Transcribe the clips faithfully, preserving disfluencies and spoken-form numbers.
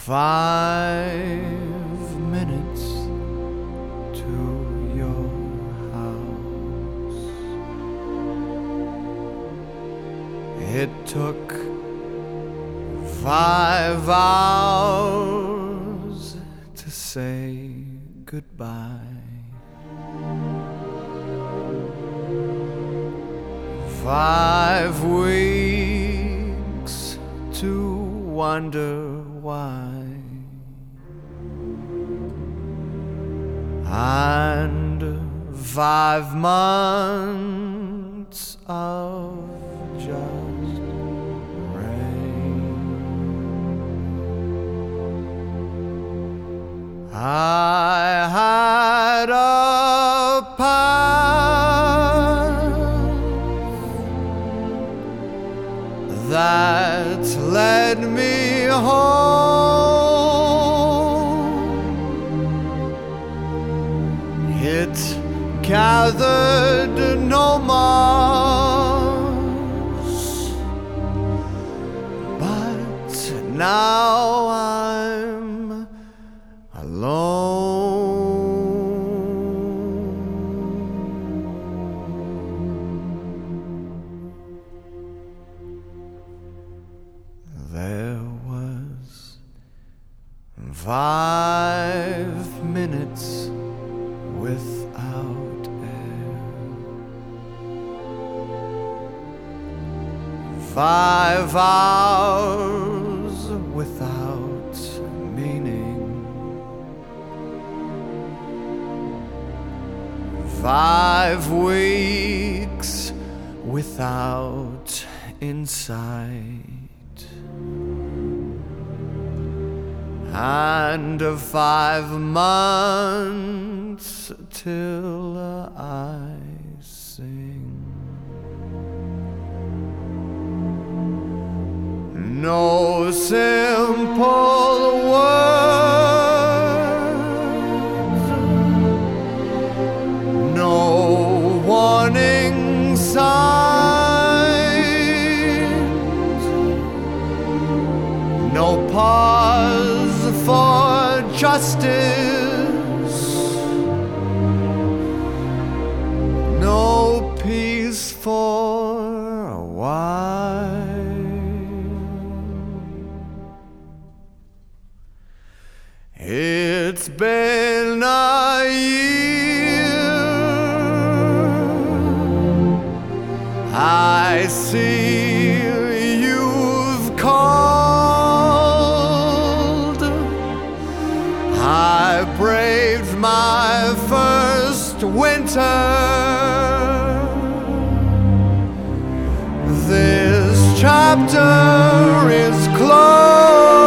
five minutes to your house. It took five hours to say goodbye. Five weeks to wonder why, and five months of just rain. I had a path that led me home. It gathered no moss, but now I'm alone. There was five minutes without air, five hours without meaning, five weeks without insight, and five months till I sing. No simple words, no warning signs, no pause for justice, no peace for a while. It's been a year, I see you've called. I braved my first winter. This chapter is closed.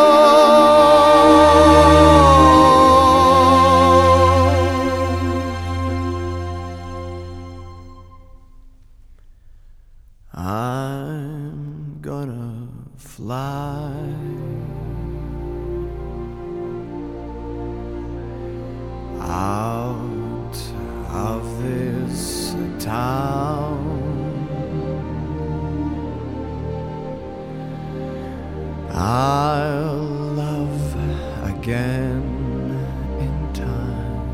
I'm gonna fly out of this town. I'll love again in time,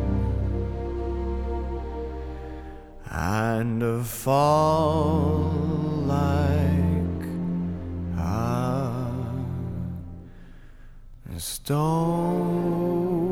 and fall like a stone.